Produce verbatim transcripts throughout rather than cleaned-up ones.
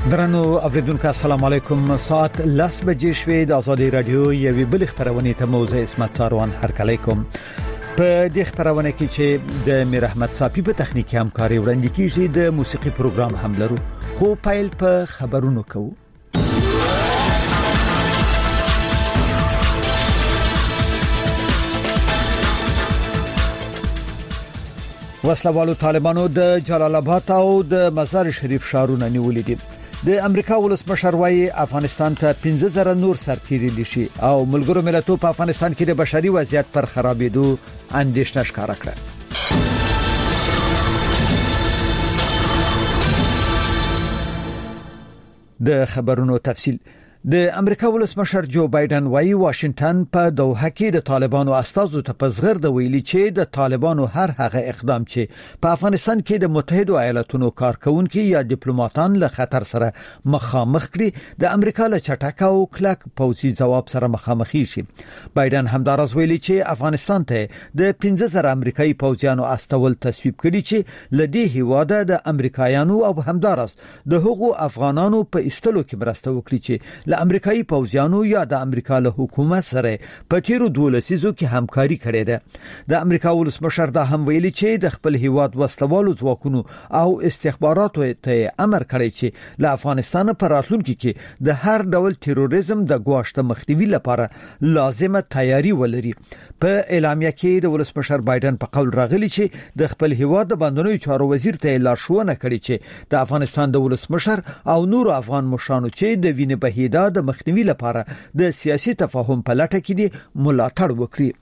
درنو اوریدونکو السلام علیکم. ساعت لس بجې شوې د آزادي رادیو یوې بل خبرونه ته موضوع اسمت ساروان هرکلی کوم. په دې خبرونه کې چې د میر احمد صافي په تخنیکی همکاري وړاندې کیږي د موسیقي پروګرام هم لرو، خو پایل په خبرونو کوو. وسلوالو طالبانو د جلال آباد او د مزار شریف ښارونه نیولې دي. د امریکا ولسمشر وايي افغانستان ته پنځه زره نور سرتیري لشي او ملګرو ملتونو په افغانستان کې د بشري وضعیت پر خرابېدو اندېښنه ښکاره کړه. د خبرونو تفصیل. د امریکا ولسمشر جو بایدن وايي واشنگټن په دوحه کې د طالبانو استازو ته پزغر د ویلي چې د طالبانو هر هغه اقدام چې په افغانستان کې د متحده ایالاتونو کارکونکو یا ډیپلوماټان له خطر سره مخامخ کړي د امریکا له چټک او کلک پوځي ځواب سره مخامخ شي. بایدن همدارس ویلي چې افغانستان ته د پنځه زره امریکایي پوځیانو استول تصویب کړي چې لدی هیواده د امریکایانو او همدارس د حقوق افغانانو په استلو کې مرسته وکړي چې له امریکایي پوځیانو یا د امریکا له حکومت سره په تیرو دوه لسیزو کې همکاري کړې ده. د امریکا ولسمشر دا هم ویلي چې د خپل هیواد وسلوالو ځواکونو او استخباراتو ته امر کړی چې له افغانستان پر راتلونکي کې د هر ډول تروریزم د ګواښ مخنیوي لپاره لازمه تیاری ولري. په اعلامیه کې د ولسمشر بایدن په قول راغلی چې د خپل هیواد د بندونو چارو وزیر ته لارښوونه کړې چې د افغانستان د ولسمشر او نور افغان مشرانو چې د وینې بهیدا د مخنیوي لپاره د سیاسي تفاهم په لټه کې دي ملاتړ وکړي.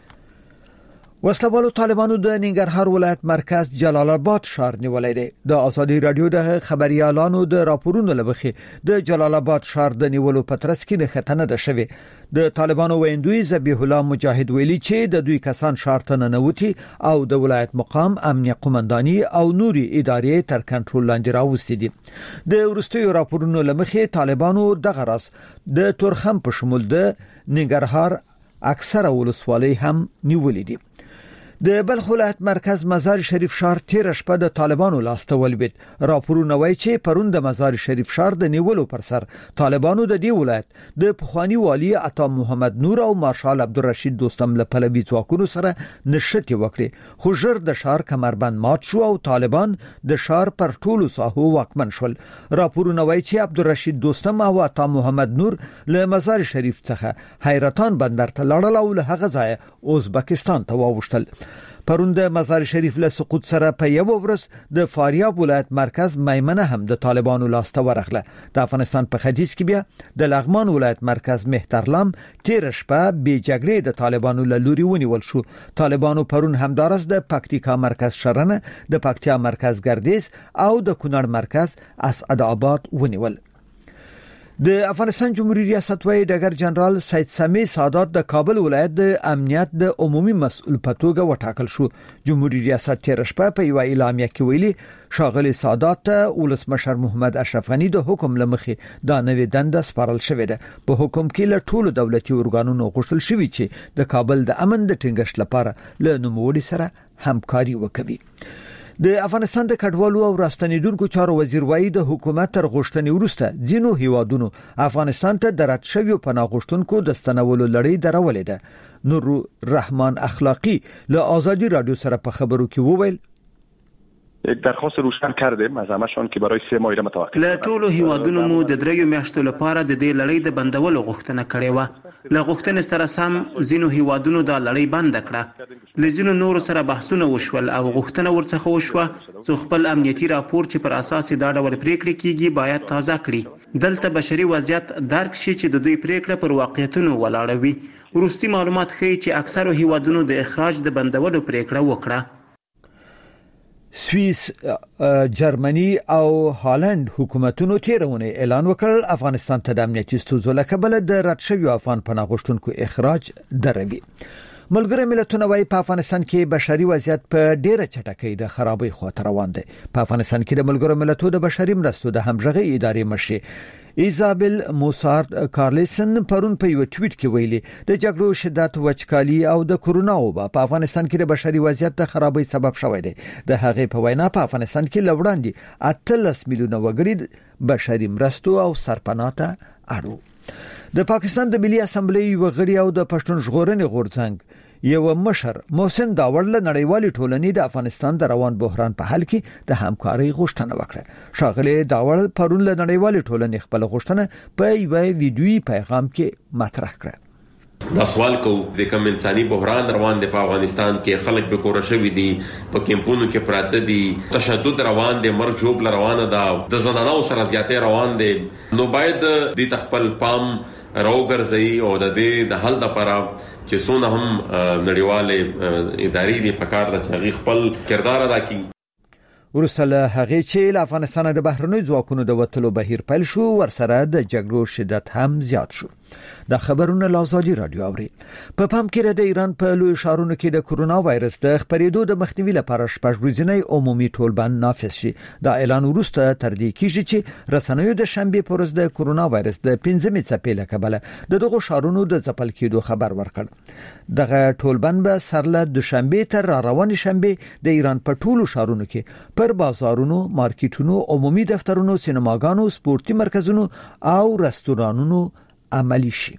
وسلوالو طالبانو د ننګرهار ولایت مرکز جلال آباد ښار نیولای دی. د آزادي رادیو د خبريالانو د راپورونو لبخي د جلال آباد ښار د نیولو پترس کې د ختنه ده شوی. د طالبانو ویندوی ذبیح الله مجاهد ویلي چې د دوی کسان ښار ته ننوتي او د ولایت مقام امنیه قومنداني او نوري ادارې تر کنټرول لاندې راوستي دي. د ورستیو راپورونو لمخې طالبانو دغه راس د تورخم په شمول د ننګرهار اکثره ولسوالۍ هم نیولې دي. د بلخ ولایت مرکز مزار شریف ښار تیر شپه د طالبانو لاسته ولوید. راپورونه وایي چې پرون د مزار شریف ښار د نیولو پر سر طالبانو د دې ولایت د پخوانی والی عطا محمد نور او مارشال عبدالرشید دوستم له پلوي ځواکونو سره نشټي وکړي، خو ژر د ښار کمربند مات شو او طالبان د ښار پر ټولو ساحو واکمن شول. راپورونه وایي چې عبدالرشید دوستم او عطا محمد نور له مزار شریف څخه حیرتان بندر ته لاړل او له هغه ځایه ازبکستان ته واوښتل. پرون د مزار شریف له سقوط سره په یو ورځ د فاریاب ولایت مرکز میمنه هم د طالبانو لاسته ورغله. د افغانستان په ختیځ کې بیا د لغمان ولایت مرکز مهترلام تیر شپه به جګړې د طالبانو له لوري ونیول شو. طالبانو پرون همدارس د پکتیکا مرکز شرنه، د پکتیا مرکز ګردیز او د کونړ مرکز اسعد آباد ونیول. د افغانستان جمهوریت ریاست وايي ډګر جنرال سید سمیع سادات د کابل ولایت د امنیت د عمومي مسؤل په توګه وټاکل شو. جمهوریت ریاست تیر شپه په یو اعلامیه کې ویلي شاغلي سادات ته ولسمشر محمد اشرف غنی د حکم لمخې دا نوې دنده سپارل شوې ده. په حکم کې له ټولو دولتي ارګانونو غوښتل شوی چې د کابل د امن د ټینګښت لپاره له نوموړي سره همکاري وکړي. د افغانستان د کډوالو او راستنیدونکو چارو وزیر وايي د حکومت تر غوښتنې وروسته ځینو هیوادونو افغانستان ته د رد شویو پناه غوښتونکو د ستنولو لړۍ درولې ده. نور رحمان اخلاقی له آزادی رادیو سره په خبرو کې وویل یک درخواست روشن کردیم از همشون که برای سه ماه متوقف. له ټولو هیوادونو مو د دریو میاشتو لپاره د دې لړۍ د بندولو غوښتنه کړې و. له غوښتنې سره سم ځینو هیوادونو دا لړۍ بند کړه. له ځینو نورو سره بحثونه وشول او غوښتنه ورڅخه وشوه چې خپل امنیتي راپور چې پر اساس دا ډول پریکړې کیږي باید تازه کړي. دلته بشري وضعیت درک شي چې د دوی پریکړه پر واقعیتونو ولاړه وي. وروستي معلومات ښیي چې اکثرو هیوادونو د اخراج د بندولو پریکړه وکړه. سویس، جرمني او هالند حکومتونو تیرونه اعلان وکړ افغانستان ته د امنیتي ستونزو له کبله د رد شویو افغان پناه غوښتونکو اخراج دروي. ملګری ملتونه وايي په افغانستان کې بشري وضعیت په ډیره چټکۍ د خرابۍ خواته روان دی. په افغانستان کې د ملګرو ملتونو د بشري مرستو د همغږي ادارې مشر ایزابل موسارد کارلسن پرون په یو ټویټ کې ویلي د جګړو شدت، وچکالي او د کورونا وبا په افغانستان کې د بشري وضعیت د خرابۍ سبب شوی دی. د هغې په وینا په افغانستان کې لوړاندې اتلس میلیونه وګړي بشري مرستو او سرپناه ته اړ. د پاکستان د ملي اسمبلی وغړي او د پښتون ژغورنې غورځنګ یو مشر محسن داوړ له نړیوالې ټولنې د افغانستان د روان بحران په حل کې د همکارۍ غوښتنه وکړه. شاغلی داوړ پرون له نړیوالې ټولنې خپل غوښتنه په یو ویډیويي پیغام کې مطرح کړه. دا سوال کو د کوم انساني بحران روان دی په افغانستان کې، خلک به کور شوي دي، په کیمپونو کې پراته دي، تشدد روان دی، مرګ جوړ روانه ده، د زنانو سره زیاتې روان دي. نو باید د تخپل پام راوګرځي او د دې د حل لپاره چې څونه هم نړیوالې ادارې دي په کار د چغې خپل کردار ادا کړي. ورسله هغه چې له افغانستان د بهرنی ځواکونو د وټلو بهیر پیل شو، ورسره د جګړو شدت هم زیات شو. د خبرونو لازادي رادیو اوري. په پام کې د ایران په لوی ښارونو کې د کورونا وایرس د خپرېدو د مخنیوي لپاره شپږ ورځې عمومي ټولبند نافذ شي. دا اعلان وروسته تر دې کېږي چې رسنیو د شنبه پر ورځ د کورونا وایرس د پنځمې څپې له کبله د دغه ښارونو د ځپل کېدو خبر ورکړ. دغه ټولبند به سرله د شنبه تر روانې شنبه د ایران په ټولو ښارونو کې پر بازارونو، مارکیټونو، عمومي دفترونو، سینماګانو، سپورتي مرکزونو او رستورانونو عملی شي.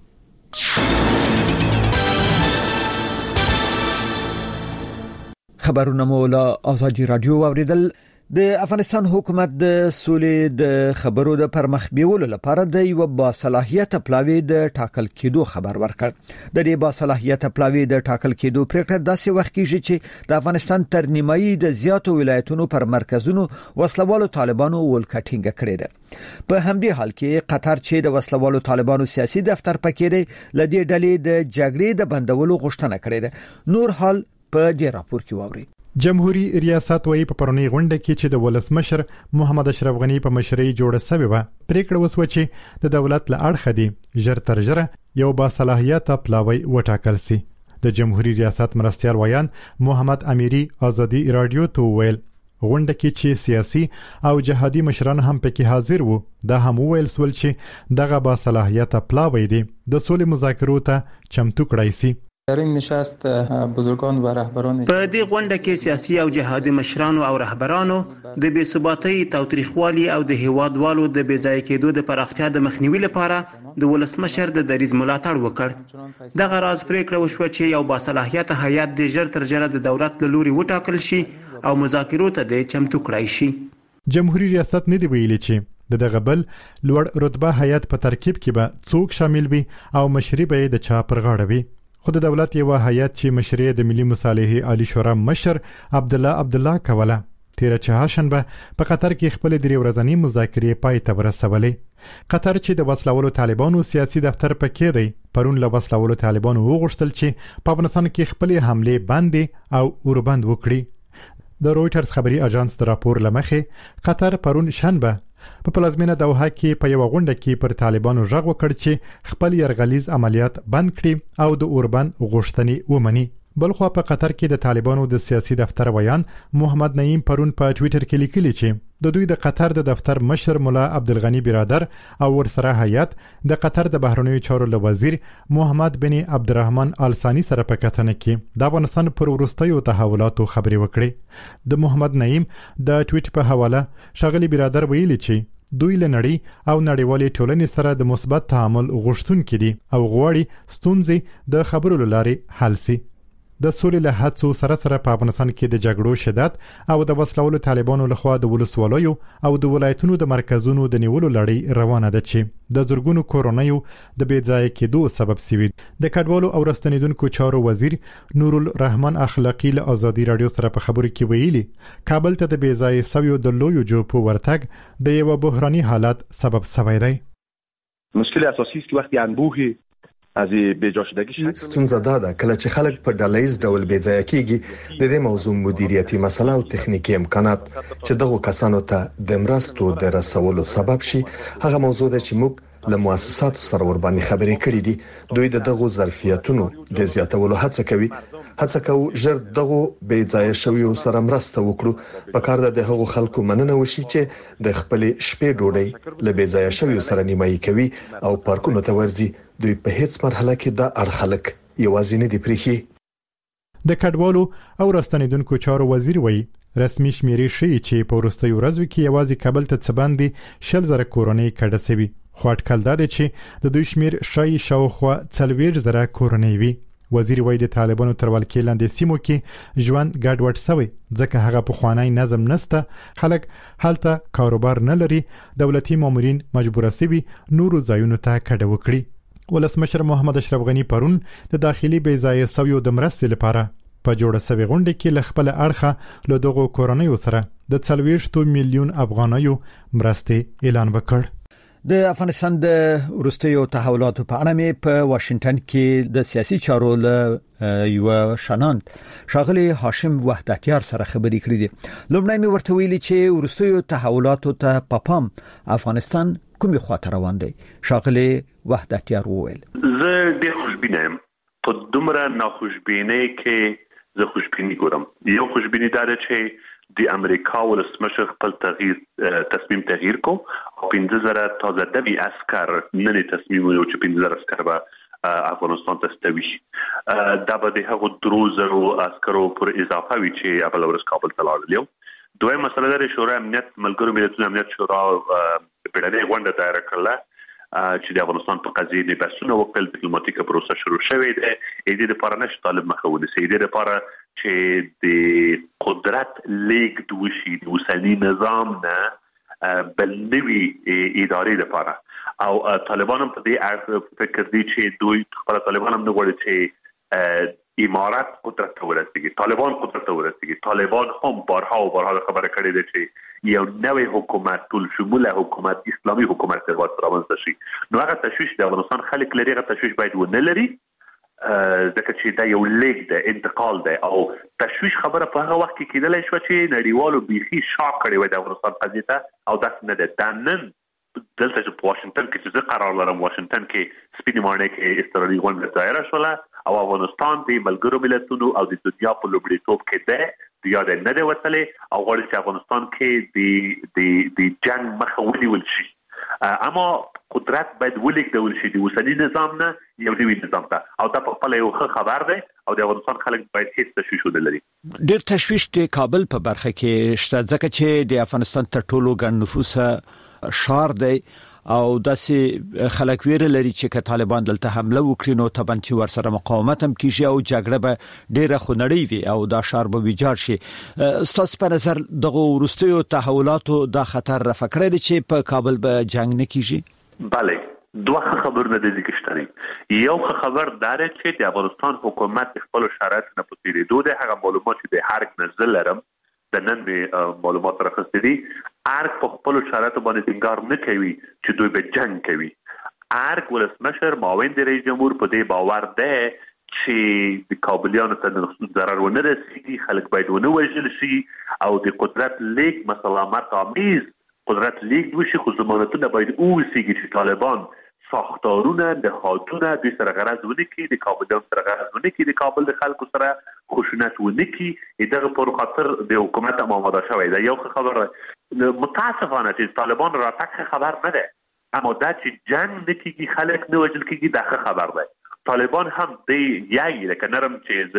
خبرونه مولا آزادی رادیو اوریدل. د افغانستان حکومت د سولې د خبرو د پرمخ بیولو لپاره د یو باصلاحیت پلاوی د ټاکل کېدو خبر ورکړ. د دې باصلاحیت پلاوی د ټاکل کېدو پریکړه داسې وخت کېږي چې د افغانستان تر نیمایي د زیاتو ولایتونو پر مرکزونو وسلوالو طالبانو ولکټینګ کړی دی. په همدې حال کې قطر چې د وسلوالو طالبانو سیاسي دفتر پکې دی، لدې ډلې د جګړې د بندولو غوښتنه کړې ده. نور حال په دې راپور کې واوري. جمهوریت ریاست وایي په پرونی غونډه کې چې د ولسمشر محمد اشرف غنی په مشرۍ جوړه شوې و، پریکړه وسوه چې د دولت له اړخه دی ژر تر ژره یو باصلاحیت پلاوی وټاکل سي. د جمهوریت ریاست مرستیال ویان محمد امیری آزادی رادیو ته ویل غونډه کې چې سیاسي او جهادي مشران هم پکې حاضر وو، دا هم ویل سول چې دغه باصلاحیت پلاوی دی د سولې مذاکرو ته چمتو کړای سي. در این نشست بزرگان و رهبران په دې غونډه کې سیاسي او جهادي مشرانو او رهبرانو د بې ثباتۍ، تاوتریخوالي او د هیوادوالو د بې ځای کېدو د پراختیا د مخنیوي لپاره د ولسمشر د دریځ ملاتړ وکړ. دغه راز پریکړه وشوه چې یو باصلاحیت هیئت د ژر تر ژره د دولت له لوري وټاکل شي او مذاکرو ته د چمتو کړای شي. جمهوریت ریاست نه دی ویلي چې د دغه بل لوړ رتبه هیئت په ترکیب کې به څوک شامل وي او مشري به د چا پر غاړه وي. خو د دولت یو هیئت چې مشري د ملي مصالحې عالی شورا مشر عبد الله عبد الله کوله تیر چهارشنبه په قطر کې خپل درې ورځنی مذاکرې پای ته ورسولې. قطر چې د وسلوالو طالبانو سیاسي دفتر پکې دی، پرون له وسلوالو طالبانو وغوښتل چې په افغانستان کې خپل حمله باندې او اوربند وکړي. د رويټرز خبري اژانس د راپور لمخې قطر پرون شنبه په پلازمینه دوحه کې په یو غونډه کې پر طالبانو ژغ وکړ چې خپل يرغلیز عملیات بند کړي او د اوربند غوښتنې ومني. بلخو په قطر کې د طالبانو د سیاسي دفتر ویان محمد نعیم پرون په ټوئیټر کې لیکلي چې د دوی د قطر د دفتر مشر مولا عبدالغنی برادر او ورسره هیئت د قطر د بهرنیو چارو له وزیر محمد بن عبدالرحمن آل ثانی سره په کتنه کې د افغانستان پر وروستیو تحولاتو خبري وکړي. د محمد نعیم د ټویټ په حواله شاغلی برادر ویلي چې دوی له نړۍ او نړیوالې ټولنې سره د مثبت تعامل غوښتونکي دي او غواړي ستونزې د خبرو له لارې حل شي. د سولې له هڅو سره سره په افغانستان کې د جګړو شدت او د وسلوالو طالبانو لخوا د ولسوالیو او د ولایتونو د مرکزونو د نیولو لړۍ روانه ده چې د زرګونو کورونیو د بې ځای کېدو سبب شوی. د کډوالو او راستنیدونکو چارو وزیر نور الرحمن اخلاقی له آزادی رادیو سره په خبرو کې ویلي کابل ته د بې ځای سویو د لویو جوپو ورتګ د یو بحراني حالت سبب شوی دی. مشکل اساسی است که وقتی انبوه از بیجا شدگی ستونزه دا ده کله چې خلک په ډلهیز ډول بې ځای کېږي د دې موضوع مدیریتي مسله او تخنیکی امکانات چې دغه کسانو ته د مرستو د رسولو سبب شي هغه موضوع ده چې موږ له مؤسساتو سره ور باندې خبرې کړې دي. دوی د دغو ظرفیتونو د زیاتولو هڅه کوي. هڅه کوي ژر دغو بې ځای شویو سره مرسته وکړو. په کار ده د هغو خلکو مننه وشي چې د خپل شپې ډوډۍ له بې ځای شویو سره نیمایي کوي او پارکونو ته ورځي. دوی په هیڅ مرحله کې د اړ خلک یوازې نه دي پریخي. د کډوالو او راستنیدونکو چارو وزیر وایي رسمي شمیرې ښیي چې په وروستیو ورځو کې یوازې کابل ته څه باندې شل زره کورنۍ کډه شوي، خو اټکل دا دی چې د دوی شمیر ښایي شاوخوا څلوېښت زره کورنۍ وي. وزیر وایي د طالبانو تر ولکې لاندې سیمو کې ژوند ګډوډ شوی ځکه هغه پخوانی نظم نشته، خلک هلته کاروبار نه لري، دولتي مامورین مجبور شوي نورو ځایونو ته کډه وکړي. ولسمشر محمد اشرف غنی پرون د داخلي بې ځای سویو د مرستې لپاره په جوړه سوي غونډه کې له خپل اړخه له دغو کورنیو سره د څلوېښت میلیون افغانیو مرستې اعلان وکړ. د افغانستان د وروستیو تحولاتو په اړه مې په واشنگټن کې د سیاسي چارو له یو شناند شاغلي هاشم وحدتیار سره خبرې کړې دي. لومړی مې ورته ویلي چې وروستیو تحولاتو ته پپام افغانستان کومې خواته روان دی. شاغلي وحدتیار وویل زه ډېر خوشبینه یم. په دومره ناخوشبینۍ کې زه خوشبیني ګورم. یو خوشبیني دا ده چې د امریکا ولسمشر خپل تغییر تصمیم تغییر کو او پنځه زره تازه دوی عسكر نه تصمیم ونیو چې پنځه زره عسكر به افغانستان ته ستوي. دا به د هغو درو زرو عسکرو پر اضافه وي چې اول ورځ کابل ته لاړل. دویم مسله ده شورا امنیت ملګرو ملتونو امنیت شورا بیړنۍ غونډه دایره کړله چې د افغانستان په قضیه نه بحثونه وکړل. ډیپلوماټیکه پروسه شروع شوې ده. دې لپاره نش طالب مخه ونیسي، دې لپاره چې د قدرت لیږد وشي د اوسني نظام نه بل نوي ادارې لپاره. او طالبان هم په دې اړه فکر دي چې دوی خپل طالبان هم نه غواړي چې امارات قدرت ته ورسیږي، طالبان قدرت ته ورسیږي. طالبان هم بارها او بارها خبره کړې ده چې یو نوې حکومت ټول شموله حکومت اسلامي حکومت ورته رامنځته شي. نو هغه تشویش د افغانستان خلک لري، هغه تشویش باید ونه لري ځکه چې دا یو لیک ده، انتقال ده. او تشویش خبره په هغه وخت کې کېدلی شوه چې نړیوالو بیخي شاک کړی وای د افغانستان قضیې ته، او داسې نه ده. دا نن دلته چې په واشنگټن کې چې زه قرار لرم، واشنگټن کې سپینې ماڼۍ کې اضطراري غونډه دایره شوله او افغانستان د ملګرو ملتونو او د دنیا په لومړیتوب کې ده، د یاد نه ده وتلی او غواړي چې افغانستان کې د د جنگ مخه ونیول شي. اما قدرت باید ولیږدول شي د اوسني نظام نه یو نوي نظام ته، او دا په خپله یو ښه خبر دی او د افغانستان خلک باید هیڅ تشویش ونه لري. ډېر تشویش د کابل په برخه کې شته ځکه چې د افغانستان تر ټولو ګڼ نفوسه شهر دی او داسې خلک ویره لري چې که طالبان دلته حمله وکړي نو طبعا چې ورسره مقاومت هم کیږي او جګړه به ډیره خونړۍ وي او دا شهر به ویجاړ شي. ستاسو په نظر دغه وروستیو تحولاتو دا خطر رفع کړی چې په کابل به جنگ نه کیږي؟ بله، دوه خبرونه د دې کې شته. یو خبر دا دی چې د افغانستان حکومت خپل شرایط نه په تیریدو ده. هغه معلومات چې د هر نظر لرم د نن معلومات راخستې دي. ارګ په خپل شرایطو باندې ټینګار نه کوي چې دوی به جنگ کوي. ارګ ولسمشر معاون د رئیس جمهور په دې باور ده چې د کابلیانو ته ضرر ونه رسیږي، خلک باید ونه وژل شي او د قدرت لیک مسلامت آمیز قدرت لیک وشي. خو ضمانتونه باید اوسیږي چې طالبان ساختارونه د خاتونه دوی سره غرض ونه کړي، د کابلیانو سره غرض ونه کړي، د کابل د خلکو سره خشونت ونه کړي. دغه پر خاطر د حکومت هم آماده شوی ده. یو خبر متاسفانه چې طالبان راتګ خبر نه ده، اما دا چې جنگ نه کېږي، خلک نه وژل کېږي، دا خبر ده. طالبان هم دی یای لکه نرم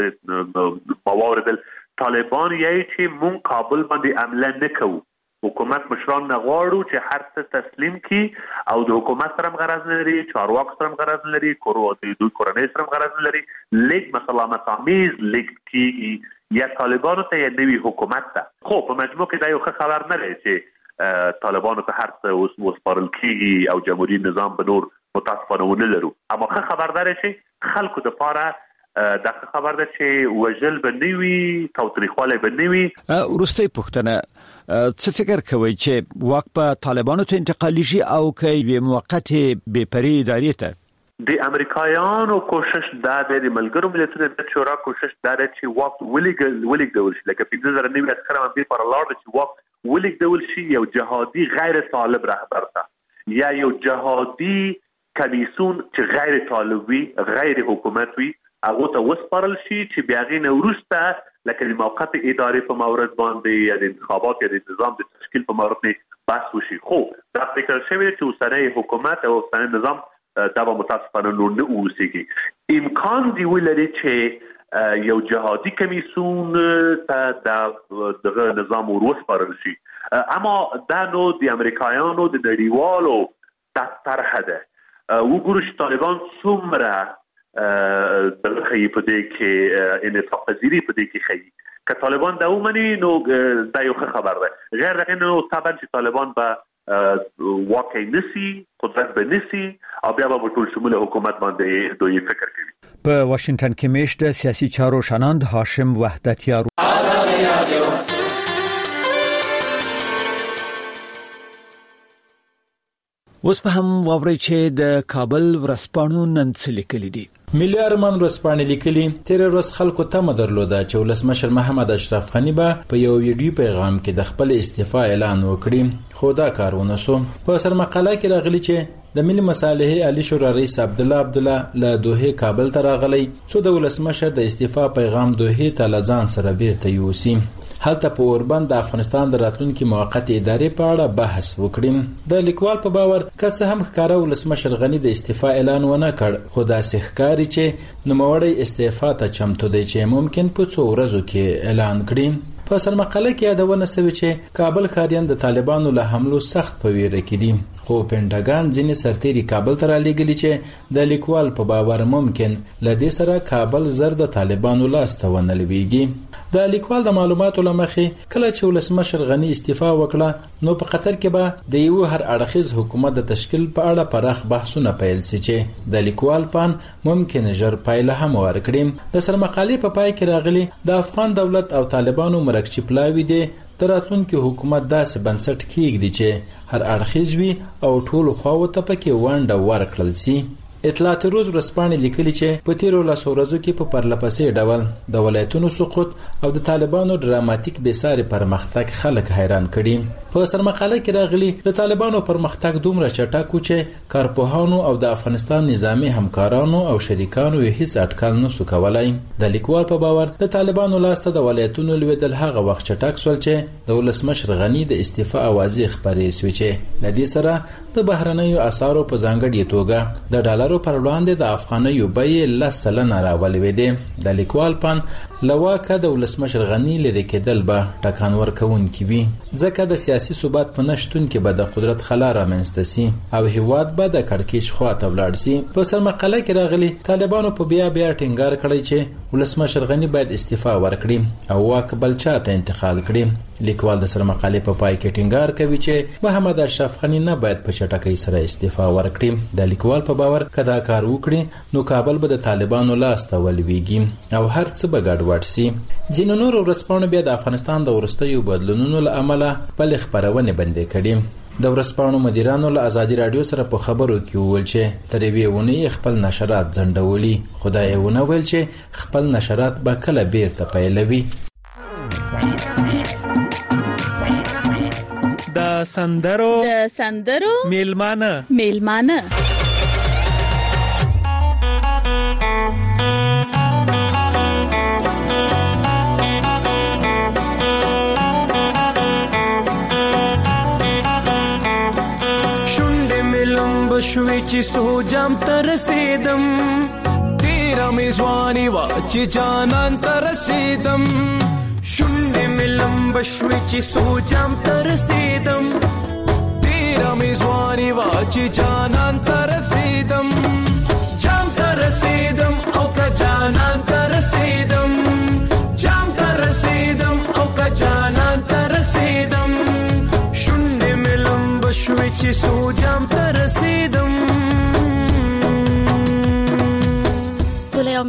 چې مواردل طالبان یای چې مون کابل باندې عمله نه کوو، حکومت مشران نه غواړو چې هر څه تسلیم کی او د حکومت سره غرض لري، چارواکو سره غرض لري، کورو د دوی کورنۍ سره غرض لري. لیک مسلامت آمیز لیک کیږي یا طالبانو ته یا نوی حکومت ته. خو په مجموع کې دا یو ښه خبر نه دی چې طالبانو ته هر څه اوس وسپارل کیږي او جمهوریت نظام به نور متاسفانه ونه لرو. اما ښه خبر دا دی چې خلکو لپاره دا خبر ده چې وجل بنوي تاوتریخواله بنوي. ورسته پښتنه څه فکر کوي چې واک په طالبانو ته انتقالي شي او کې به موقت به پری ادارې ته؟ د امریکایانو کوشش دا دی، د ملګرو ملتونو د شورا کوشش دا دی چې واک ولګ ولګدول شي. لکه پنځه زره نوي عسکر باندې پر لاړ چې واک ولګدول شي یو جهادي غیر طالب رهبر ته. یا یو جهادي کمیسون چې غیر طالبي غیر حکومتي هغه ته وسپارل شي چې بیا غي نورسته لکه د موقت ادارې په مورد باندې یا د انتخابات یا د نظام د تشکیل په مورد باندې بحث وشي. خو دا فکر شوی چې اوسنۍ حکومت او اوسنۍ نظام دا به متاسفانه نور نه اوسېږي. امکان دی ولري چې یو جهادي کمیسون ته دغه نظام وروسپارل شي، اما دا نو د امریکایانو د نړیوالو طرح ده. وګورو چې طالبان څومره دغه خی په دې کې انعطاف پذیری په دې کې خی که طالبان دا ومني نو دا یو ښه خبر ده. غیر دغه نو طبعا چې طالبان به واقع نسی قدرت به نسی او بیا به ټول شمول حکومت باندې دوی فکر کوي. په واشنگټن کې میشته سیاسي چارو شناند هاشم وحدتیار اوس په هم واوري چې د کابل ورسپانو نن څه لیکلي دي. ملي ارمان ورسپانې لیکلي تیر ورځ خلکو ته مدرلوده چې ولسمشر محمد اشرف غنی به په یو ویډیو پیغام کې د خپل استعفا اعلان وکړي، خو دا کار ونه شو. په سرمقاله کې راغلي چې د ملي مصالحې علي شورا رئیس عبد الله عبد الله له دوحه کابل ته راغلی څو د ولسمشر د استعفا پیغام دوحه ته لځان سره بیرته یوسي. هلته په اوربند د افغانستان د راتلونکي موقت ادارې په اړه بحث وکړي. د لیکوال په باور که څه هم ښکارا ولسمشر غنی د استعفا اعلان ونه کړ، خو دا ښکاري چې نوموړی استعفا ته چمتو دی چې ممکن په څو ورځو کې اعلان کړي. په سرمقاله کې یادونه شوې چې کابل ښاریان د طالبانو له حملو سخت په ویره کې دي، خو پینټاګان ځینې سرتیري کابل ته رالیږلي چې د لیکوال په باور ممکن له دې سره کابل زر د طالبانو لاس ته ونه لویږي. د لیکوال د معلوماتو لمخې کله چې ولسمشر غنی استعفا وکړه نو په قطر کې به د یو هر اړخیز حکومت د تشکیل په اړه پراخ بحثونه پیل شي چې د لیکوال پان ممکن ژر پایله هم ورکړي. د سرمقالې په پای کې راغلي د افغان دولت او طالبانو مرکچ پلاوی دي د راتلونکي حکومت داسې بنسټ کېږدي چې هر اړخیز وي او ټول خواو ته پکې ونډه ورکړل شي. اطلاعات روز ورسپانې لیکلي چې په تیرو لسو ورځو کې په پرلپسې ډول د ولایتونو سقوط او د طالبانو ډراماتیک بېساري پرمختګ خلک حیران کړي. په سرمقاله کې راغلي د طالبانو پرمختګ دومره چټک و چې کارپوهانو او د افغانستان نظامی همکارانو او شریکانو یې هیڅ اټکل نشو کولای. د لیکوال په باور د طالبانو لاسته د ولایتونو لویدل هغه وخت چټک سول چې د ولسمشر غنی د استعفا اوازې خبرې شوې چې د دې سره د بهرنیو اسعارو په ځانګړي توګه د ډالرو پر وړاندې د افغانیو بیې لس سلنه راولوېدې. د لیکوال پان لواکه د ولسمشر غنی لري کېدل به ټکان ورکوونکي وي، ځکه د سیاسي ثبات په نشتون کې به د قدرت خلا رامنځته سي او هیواد به د کړکېچ خواته ولاړ سي. په سرمقاله کې راغلي طالبانو په بیا بیا ټینګار کړی چې ولسمشر غنی باید استعفا ورکړي او واک بل چا ته انتقال کړي. لیکوال د سرمقاله په پای کې ټینګار کوي چې محمد اشرف غنی نه باید په چټکۍ سره استعفا ورکړي. د لیکوال په باور کدا کار وکړي نو کابل به د طالبانو لاس ته ولويږي او هر څه به ګډوډ سي. ځینو نور ورسپانو بیا د افغانستان د وروستیو بدلونونو له امله بل خبرونه بندې کړي. د ورسپانو مدیرانو له ازادي رادیو سره په خبرو کې وویل چې تر یوې ونې خپل نشرات ځنډولي، خدای ونه ویل چې خپل نشرات به کله بیرته پیلوي. د سندرو د سندرو میلمانه میلمانه شونډې ملم بشوي چې سو جام تر رسیدم، تیرا میزوانی وا چې جانان تر رسیدم. شونډې ملم بشوي چې سو جام تر رسیدم، تیرا میزوانی وا چې جانان تر رسیدم. جام تر رسیدم او که جانان تر رسیدم، جام تر رسیدم او که جانان تر رسیدم. شونډې ملم بشوي چې سو جام تر رسیدم.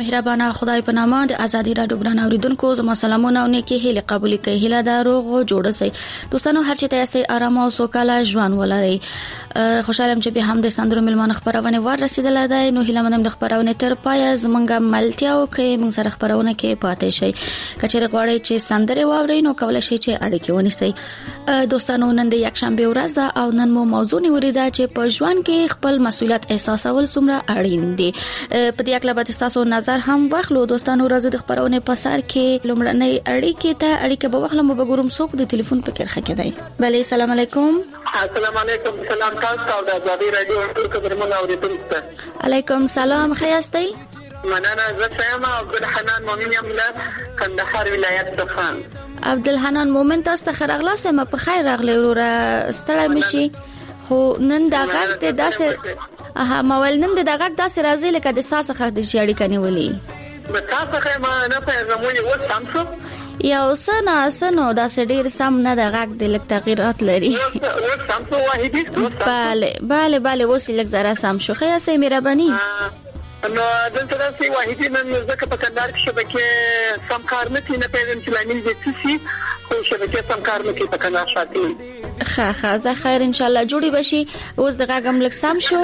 مهربانه خدای په نامه د ازادي رادیو ګران اوریدونکو زما سلامونه او نیکی هیله قبول کړئ. هیله دا روغ او جوړ سي دوستانو، هر چي تاسو آرام او سوکاله ژوند ولرئ. خوشاله چې به هم د سندرو ملمان خبرونه ور رسیدله ده. نو هیله مندم د خبرونه تر پای زمونږه ملتیاو کې موږ سره خبرونه کې پاتې شي. کچېره غواړئ چې سندره واورئ نو کولای شئ چې اړیکه ونیسئ. دوستانو نن د یک شنبه ورځ ده او نن مو موضوع نیولې ده چې په ژوند کې خپل مسؤلیت احساسول څومره اړین دي. په دې اړه به تاسو نظر هم واخلو. دوستانو راځو د خبرونه په سر کې لومړنۍ اړیکه ته اړیکه به واخلم به ګورم څوک د ټلیفون په کې راخه دی. بله السلام علیکم. السلام علیکم. سلام تاسو د ازادي رادیو ټول خبرونه اوریدونکو. علیکم سلام، خیاستئ؟ مننه. زه سلام عبدالحنان مومن یم له کندهار ولایت څخه. عبدالحنان مومن تاسو ته خیرغلاس ما په خیر راغلی وروره. ستړی مشي خو نن دا غږ ته داسې اها مول نن دا غږ داسې راځي لکه د ساس څخه د شړې کني ولي. به تاسو خه ما نه پیغامونه و سامسو یا وسنه سنو دا ډیر سم نه د غږ د لک تغیرات لري. و سامسو واحدی. bale bale bale وسی لک زرا سم شو. خیاسته مهرباني. نو دلته راځي واحدی نن زکه په کندهار کې شبکه سم کار نه کینې پیژن چې لامل دي چې خو شبکه سم کار نه کوي په کندهار شاتي. ښه ښه زه خیر ان شاء الله جوړي بشي. اوس د غږم لک سم شو.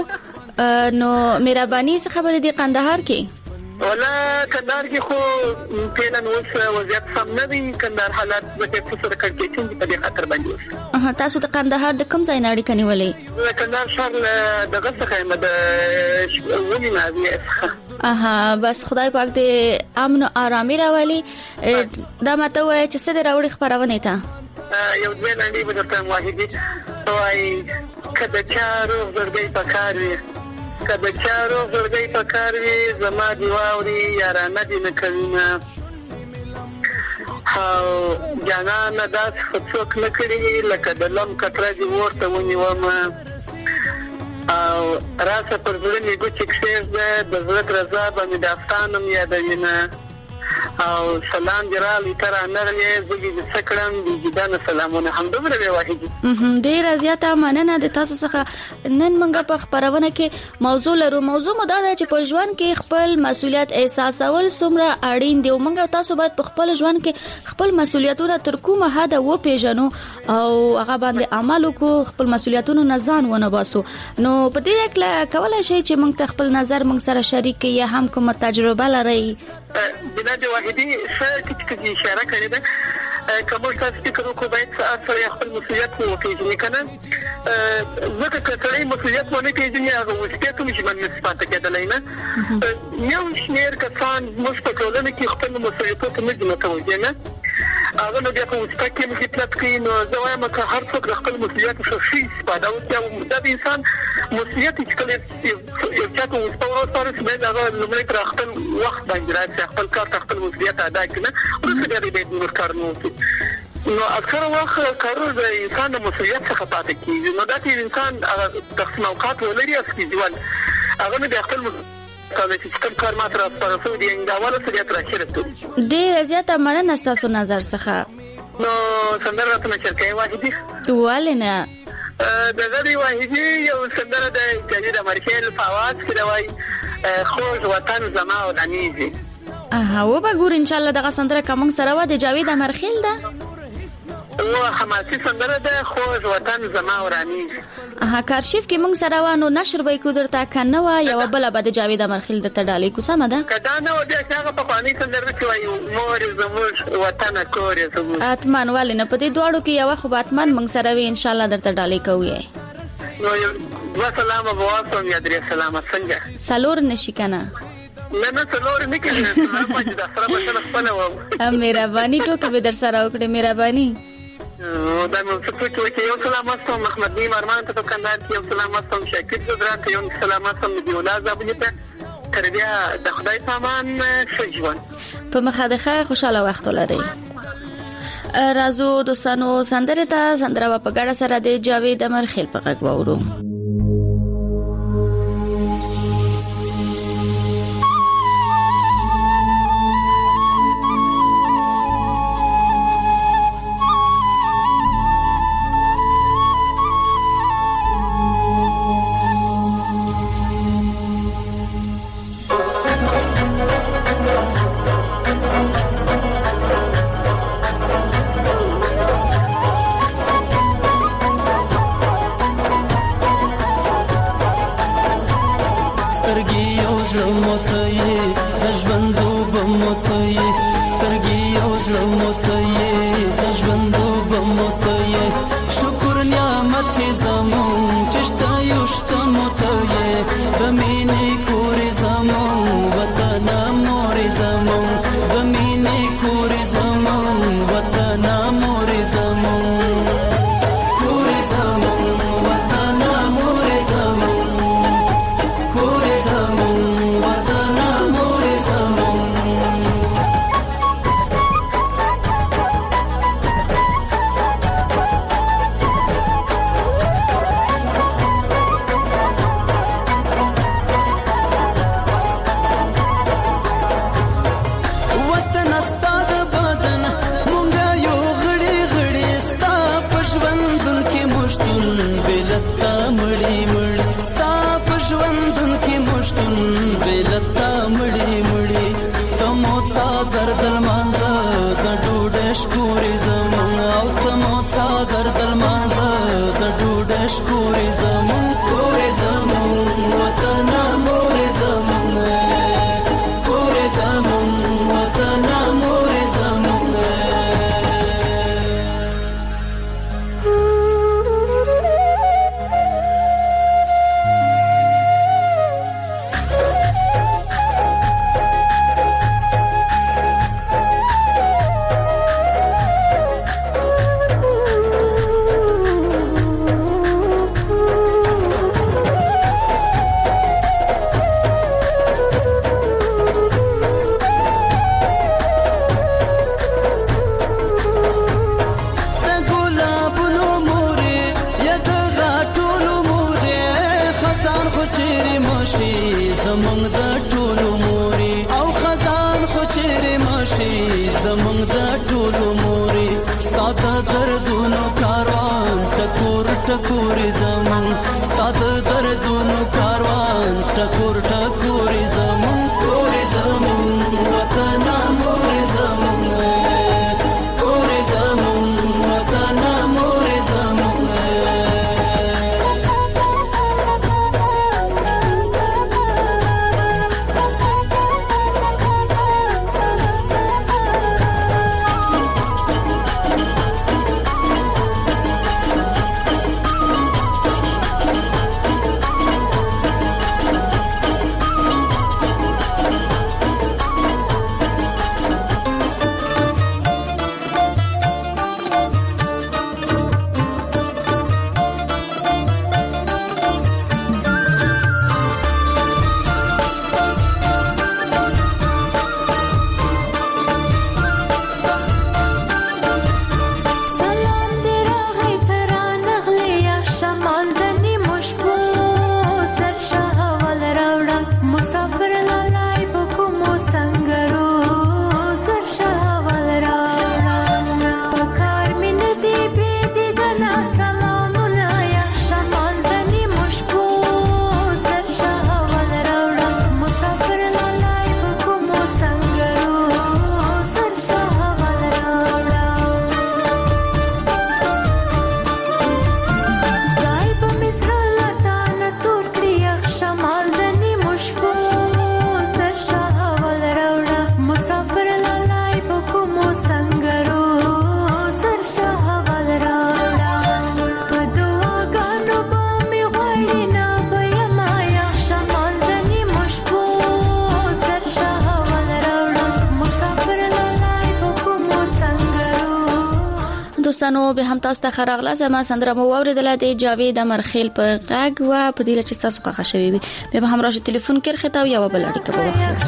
نو مهرباني څه خبره دي قندهار کې؟ ولا کندهار کې خو پلان اوس وضعیت سم نه دی. کندهار حالات به په سره کړي چې په دې خطر باندې اوس. اه تاسو د کندهار د کوم ځای نه اړیکه نیولې؟ د کندهار شهر د غسخه مده ونی نه دی. اها بس خدای پاک دې امن او آرامي راولي. دا ماته وای چې څه دې راوړي خبرونه ته. یو ځل باندې به درته واحدي وای کله چې روغ زړګي پکاري کله چې روغ زړګي پکاري زما دی واوري یارانه دي نه کوي او جانان داس څوک نه کړی لکه د لم کتره دی ورته ونیوم او راسه پر ځلني ګوچ کښې د زړه رضا باندې د افغانم یادوینه او سلام جرال تر انرلې زګي د سکړم دي دانه سلامونه هم دومره به واحدي. ډیر زیاته مننه د تاسو څخه. نن موږ په خبرونه کې موضوع لرو. موضوع مو دا ده چې په ژوند کې خپل مسؤلیت احساسول څومره اړین دي او موږ تاسو باید په خپل ژوند کې خپل مسؤلیتونه تر کومه حد و پیژنو او هغه باندې عمل وکړو، خپل مسؤلیتونو نه ځان ونه باسو. نو په دې اړه کولای شئ چې موږ خپل نظر موږ سره شریک کړئ یا هم کومه تجربه لرئ؟ بنا د واحدي څه چې اشاره کړې ده کوم څه چې کوم کو باید اثر خپل مسؤلیت وکړي کنه. زه که کله مسؤلیت ونه پیژنې هغه وسته کوم چې باندې صفات کېدلای نه. یو شمیر کسان مستقلونه کې خپل مسؤلیت نه دي متوجه نه. هغه نو بیا په وسته کې موږ پلات کوي. نو زه وایم چې هر څوک خپل مسؤلیت شخصي استفاده او د انسان مسؤلیت چې کله یو څه کو وسته ورسره چې دا لمړی تر خپل وخت باندې راځي خپل کار خپل مسؤلیت ادا کړي ورته دې دې نور کار نو نو اکثر وخت کارو د انسان مسؤلیت څخه پاتې کیږي. نو دا چې انسان تقسیم اوقات ولري اسکیځوال هغه نه د خپل کله چې کوم کار ماته راځي دی دا ولا څه دی تر اخره ډیر زیاته مننه تاسو نظر څخه. نو سندره ته شرکای واحدي ولنه د غری واحدي یو سندره د جدید امریکایي فواز کې راوي خوږ وطن زما او دنيزي. اها و به ګور ان شاء الله دغه سندره کوم سره و د جاوید امرخیل ده و حماسي سندره ده خوږ وطن زما او دنيزي. اها کارشیف کې موږ سره و نو نشر به کو درته کنه و یو بل به د جاوید امرخیل د تډالې کو سم ده کدا نه و بیا هغه په پانی سندره کې وایو مور زموږ وطن کور زموږ اتمن ولنه په دې دوړو کې یو خو اتمن موږ سره وي ان شاء الله درته ډالې کوي. نو و سلام ابو واسم یا درې سلام څنګه سلور نشي کنه نه نه سلور نه کېږي سلام پاتې د سره په خپل و مهرباني ټوکې به در سره وکړه. مهرباني دا نو څه چې یو سلام واستم محمد نیم ارمان ته کندهار کې یو سلام واستم شاکر زدران ته یو سلام واستم دی ولازم ابو ته تر بیا د خدای سامان شجوان په مخادخه خوشاله وخت لري. رازو دوستانو سندره ته سندره په ګډه سره د جاوید امرخیل په غږ وورو. ژوندوي د ژوندو بموتي سترګي او ژوندوي د ژوندو بموتي شکر نعمت زمون چشتا یوشت موتي د مینې کور زمون وطن مور زمون د مینې کور زمون وطن مور زمون کور زمون وطن مور زمون کور زمون وطن مور زمون دردل مانزه د ډوډۍ شکورې زمون او تمو څا دردل مانزه د ډوډۍ شکورې زمون کورې زمون وطن مور زمون کورې زمون وطن مور زمون ټکور زمون ستاد دردونو کاروان ټکور ټکور زمون کور زمون وطن مور زمون کور زمون وطن مور زمون دوستانو به هم تاسو ته خراغله زما سندره مو اوریدله د جاوید امرخیل په غږ و په دې چې تاسو کا شوي وي به هم راشه ټلیفون کې خطاب یا بل اړیکه به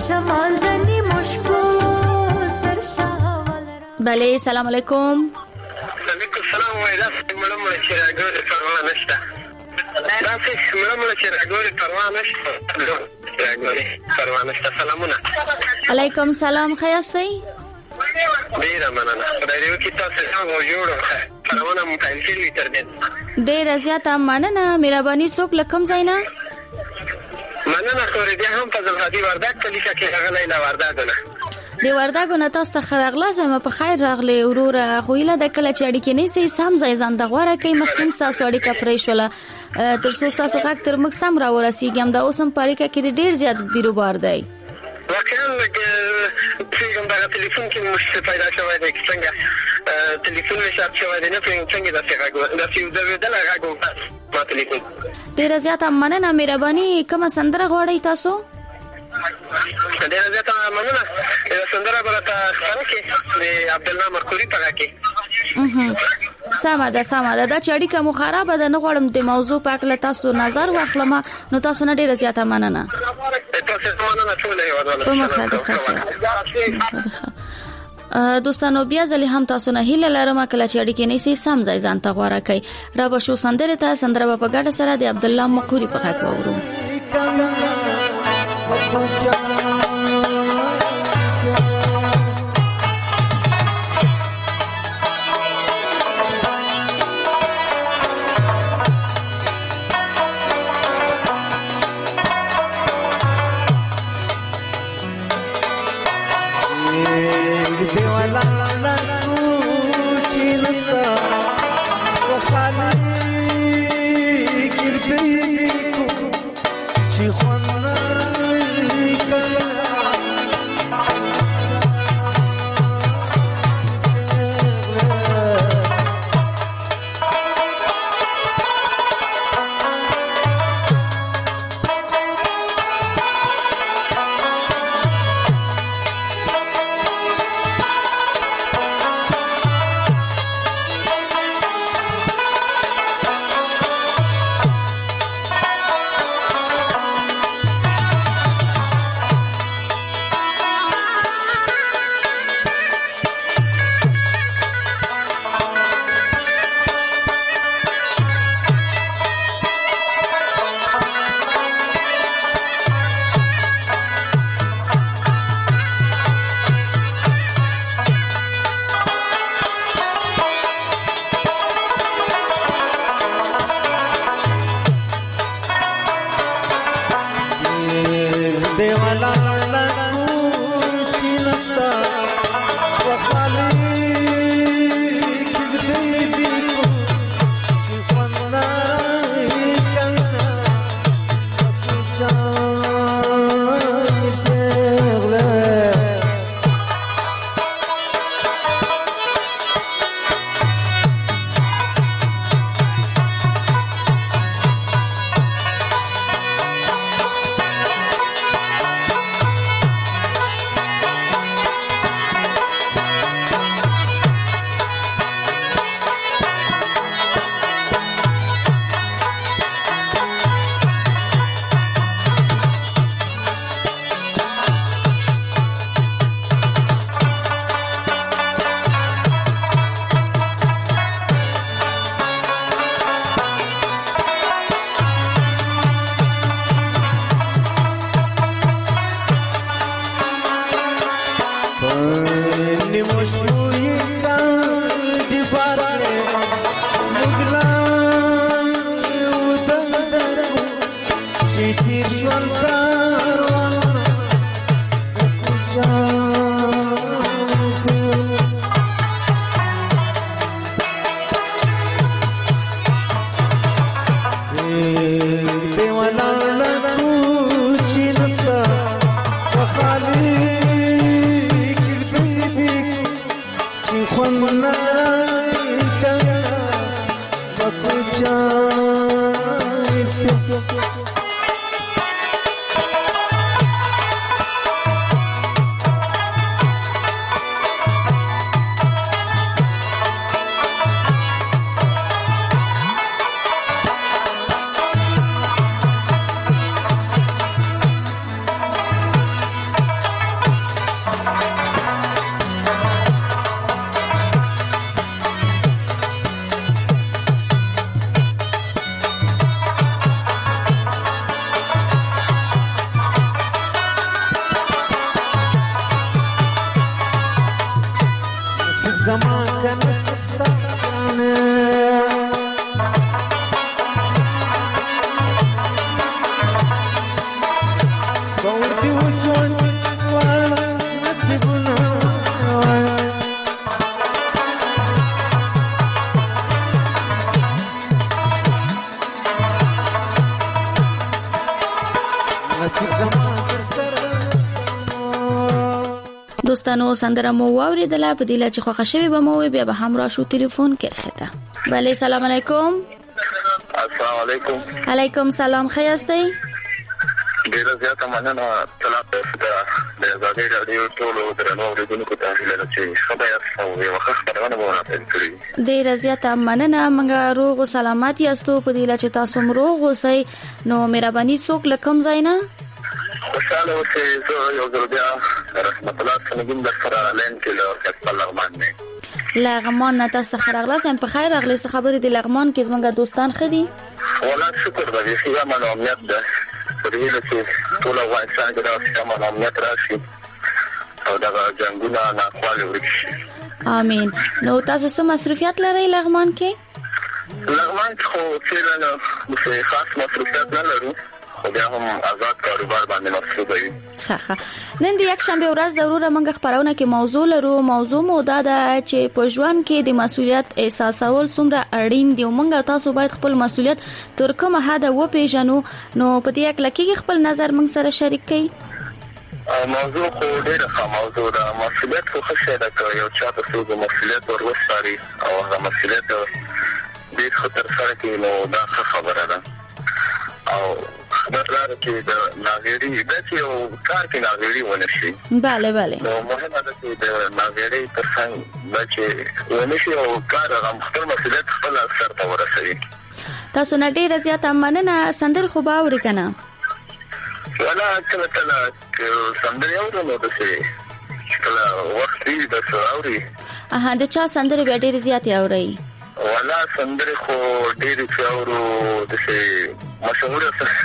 بله سلام علیکم وعلیکم السلام وایدا مړم چې راګور پروا نشته راځي مړم چې راګور پروا نشته راګور پروا نشته سلامونه علیکم سلام خیاستئ ډیره مننه خدای دې وکړي تاسو څنګه جوړو پرونه مو پیل کړی تر دې ډیره زیاته مننه مهرباني څوک لکم زینا مننه خوري دې هم په ځل غدي وردک کلی کې غلې لا وردک نه د وردګو نه تاسو ته خراغله زما په خیر راغلی وروره خو اله د کله چې اړیکې نه سي سم ځای ځان د غوړه کوي مخکې تاسو اړیکه پرې شوله تر څو تاسو حق تر مخ سم را ورسیږم دا اوسم پاریکه کې ډیر زیات بیروبار دی واقعا چې دا ټلیفون کې مشکل پیدا شوی دی څنګه ټلیفون مې شارټ شوی دی نه څنګه دا څنګه دا چې د دې لغاګو ما ټلیفون ډیر زیات مننه مهرباني کوم سندره غوړی تاسو ډیر زیات مننه سندره برته خبره کې د عبد الله مرکوري په کې سمه ده سمه ده دا چې اړیکه مو خرابه ده نه غواړم د موضوع په اړه تاسو نظر واخلم نو تاسو نه ډیره زیاته مننه تاسو مننه ټول یو ډول دوستانو بیا ځلې هم تاسو نه هیله لرم کله چې اړیکې نه سي سم ځای ځان ته غوړه کوي را به شو سندره ته سندره په ګډه سره د عبد الله مقوري په خاطر وورو Nasibu na دوستانو سندره مو واوریدله په دې لچ خوښه شوی به مو بیا به هم را شو ټلیفون کړخته. بله سلام علیکم. السلام علیکم. علیکم سلام خیاستی. ډیر زیاته مننه تلاسه د زاده رادیو ټولو درنو اوریدونکو ته هیله چې خدای تاسو یو ښه خبرونه مونږ کړی. ډیر زیاته مننه موږ روغ او سلامات یاستو په دې لچ تاسو روغ اوسئ. نو مهرباني څوک لکم زینا خوشاله اوسئ. زه یو ځل بیا رحمت الله سنگین د سره لین کې له خپل لغمان نه لغمان نه تاسو خبرغلا سم په خیر اغلی څه خبرې د لغمان کې زمونږ دوستان خدي. والله شکر دې چې ما نو امنیت ده په دې چې ټول افغانستان کې دا ما امنیت راشي او دا جنگونه نه خپل ورشي. امين. نو تاسو څه مصروفیت لرئ لغمان کې؟ لغمان خو څه نه مشه خاص مصروفیت نه لرو خو بیا هم آزاد کاروبار باندې مصروف یو. ښه ښه. نن د یک شنبه ورځ ضروره موږ خبرونه کې موضوع لرو. موضوع مو دا ده چې په ژوند کې د مسولیت احساسول څومره اړین دي. موږ تاسو باید خپل مسولیت تر کومه حد وپیژنو. نو په دې اړه کې خپل نظر موږ سره شریک کړئ. موضوع خو ډېره ښه موضوع ده. مسولیت خو ښه شی ده که یو چا ته څوک مسولیت ور وسپاري او هغه مسولیت ډېر ښه ترسره کړي نو دا ښه خبره ده. او خبردار چې د ناغېړي د چې یو کار کې ناغېړي ونه شي. bale bale. نو مهمه ده چې د ناغېړي ترڅنګ د چې ونه شي او کار هغه خپل مسؤلیت خپل سر ته ورسوي. تاسو نه ډېر زیات مننه. سندر خو باوري کنه ولا کله کله سندر یو نو د څه کله وخت دی د ساوري. اها د چا سندر به ډېر زیات اوري؟ ولا سندر خو ډېر څاورو د څه مشهور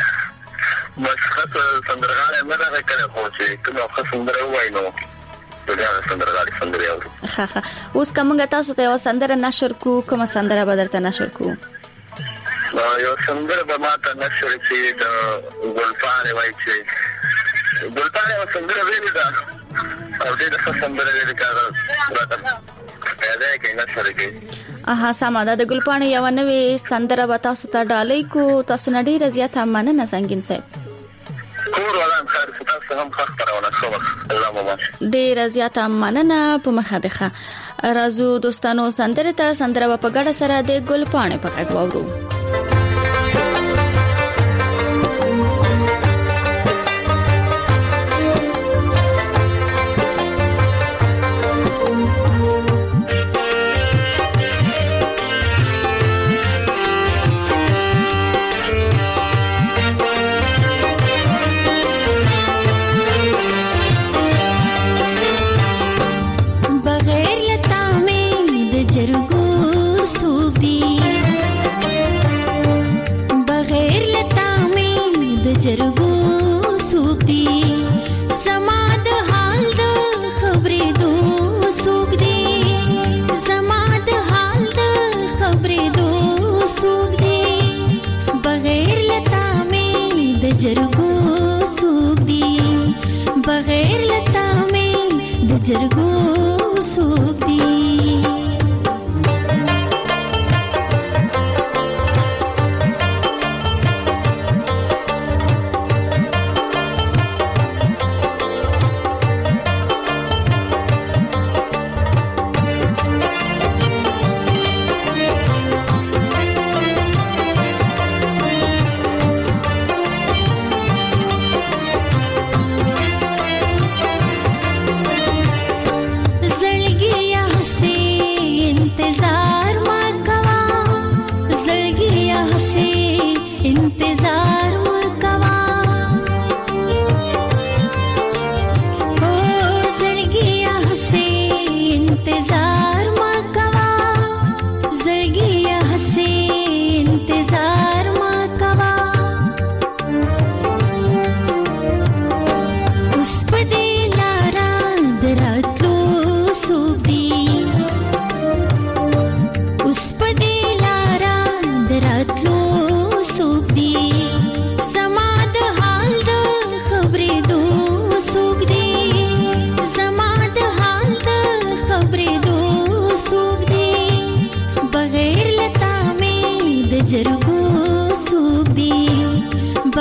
مشخص سندرغاړي نه راغلی کله خو چې کومه خاص سندر وای نو دا سندرغاړي سندر یو. ښه ښه. اوس کومه تاسو ته یو سندر نشر کو کومه سندره به درته نشر کو؟ یو سندر به ماته نشر چې د ګلپانې وای چې ګلپانې یو سندر ویلې ده او دې د سندر ویلې کار راته پیدا کې نشر کې. اها سما ده د ګلپانې یو نوې سندره به تاسو ته ډالۍ کو. تاسو نه ډېر زیات مننه سنگین صاحب. کور ولان خیر تاسو هم ښه خبرونه کوم. الله مبارک. ډېر زیات مننه په مخه ده. راځو دوستانو سندره ته سندره په ګډه سره د ګلپانې په غږ واورو.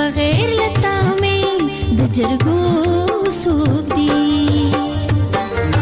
जरगो सूख दी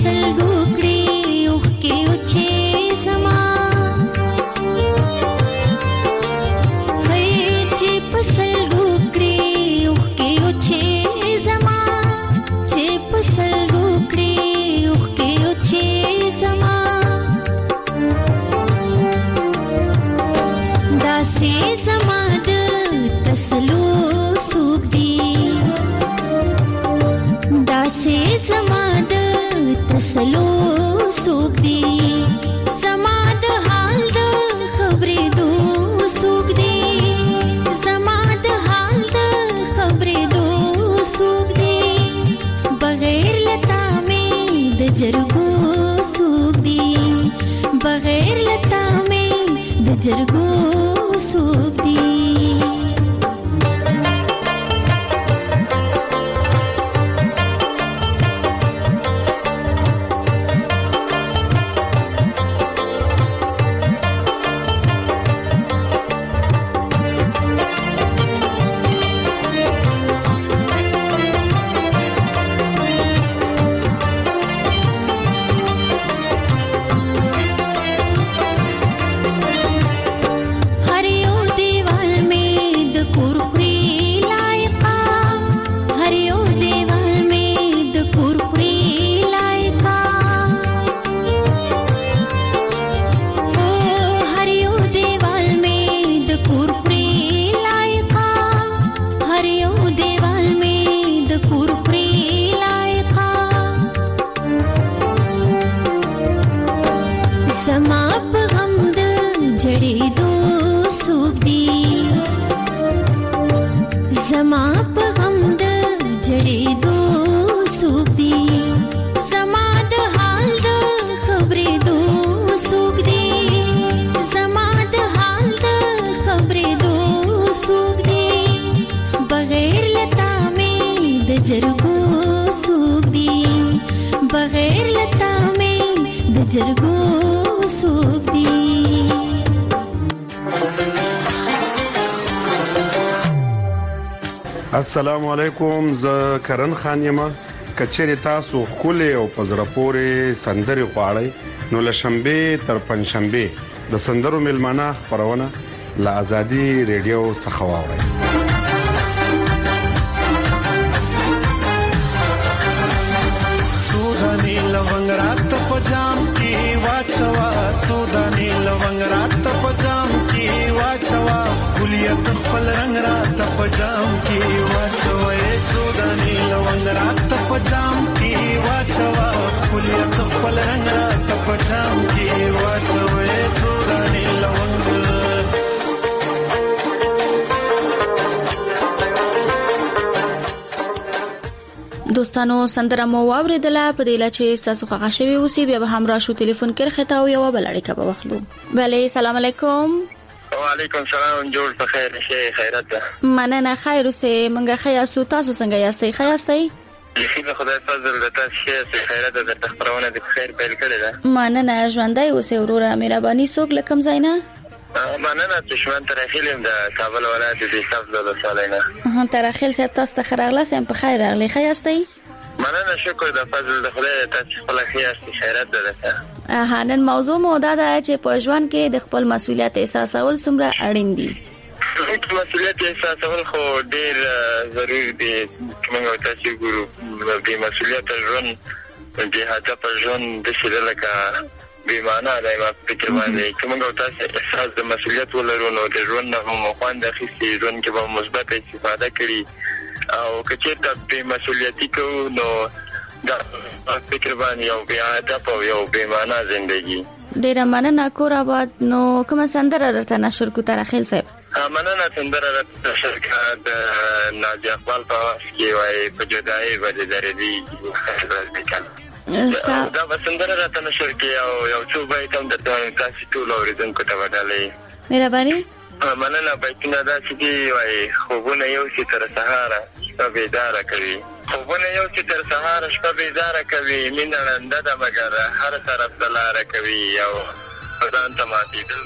السلام علیکم، زه کرن خان یم. کچېری تاسو خولې او پزرپورې سندري غواړئ نو لشنبه تر پنځشنبه د سندرو ملمانه خبرونه ل ازادي ریډیو څخه واورئ. سودانی لونګ رات پجام کی واچوا، سودانی لونګ رات پجام کی واچوا، کلیت خپل رنگ رات پجام کی واچوا، سودانی لونګ رات پجام کی واچوا، کلیت خپل رنگ رات پجام کی واچوا، سودانی لونګ. دوستانو سندره مو واوریدله په دې لچې تاسو ښه شوي اوسئ. بیا به هم راشو ټلیفون کې خطا او یو بل اړیکه به واخلو. بله السلام علیکم. وعلیکم السلام، جوړ په خیر شي. خیرت ده. مننه، خیر اوسئ. منګه خیاستو، تاسو څنګه یاستئ؟ خیاستئ؟ لکه خدای فضل د تاسو شي خیرت ده. د خبرونه د خیر پیل کړی ده. مننه، ژوندۍ اوسئ وروره. مهرباني څوک لکم زینا؟ مننه، دشمن ترخیلم د کابل ولایت د سبزه د سالینا. ها ترخیل صاحب تاسو ته خراغله سم په خیر راغلی. خیاستئ؟ مننه، شکر د فضل د خدای تاسو خپل خیاستئ. خیرت ده. اه نن موضوع مو دا ده چې په ژوند کې د خپل مسولیت احساسول څومره اړین دي. مسولیت احساسول خو ډیر ضروري دي. موږ تاسو ګورو د مسولیت ژوند د هدف ژوند د شیدل لکه بیمانه دی. ما فکر باندې کوم غو تاسو احساس د مسولیت ولرو نو د ژوند نه هم خوند اخیستي، ژوند کې به مثبت استفاده کړي. او کچېرته به مسولیتي کو نو دا فکر باندې یو بیا هدف او یو بیمانه ژوندۍ. ډیر مننه. کور آباد. نو کوم سندره درته نشر کو ترخیل صاحب؟ مننه، سندره درته نشر کا د ناجی اقبال په کې وای په جدای باندې درېدي خبره دا بسندره راته نشر کې او یو څو بیت هم درته تاسو ټول اوریدونکو ته ودالې. مهرباني. مننه. بیتونه دا چې وای خوبونه یو چې تر سهار شپه بیدار کوي، خوبونه یو چې تر سهار شپه بیدار کوي، مینه لنده ده مګر هر طرف دلاره کوي او ځان ته ماتېدل.